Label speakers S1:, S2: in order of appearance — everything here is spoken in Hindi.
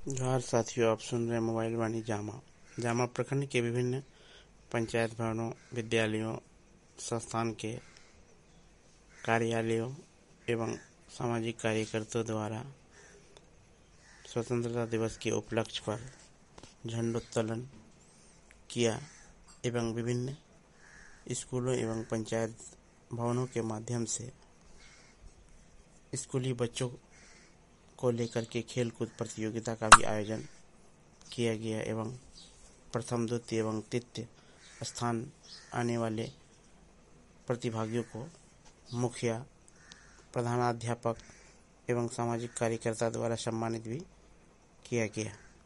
S1: जोहार साथियों, आप सुन रहे हैं मोबाइल वाणी जामा प्रखंड के विभिन्न पंचायत भवनों, विद्यालयों, संस्थान के कार्यालयों एवं सामाजिक कार्यकर्ताओं द्वारा स्वतंत्रता दिवस के उपलक्ष्य पर झंडोत्तोलन किया एवं विभिन्न स्कूलों एवं पंचायत भवनों के माध्यम से स्कूली बच्चों को लेकर के खेलकूद प्रतियोगिता का भी आयोजन किया गया एवं प्रथम, द्वितीय एवं तृतीय स्थान आने वाले प्रतिभागियों को मुखिया, प्रधानाध्यापक एवं सामाजिक कार्यकर्ता द्वारा सम्मानित भी किया गया।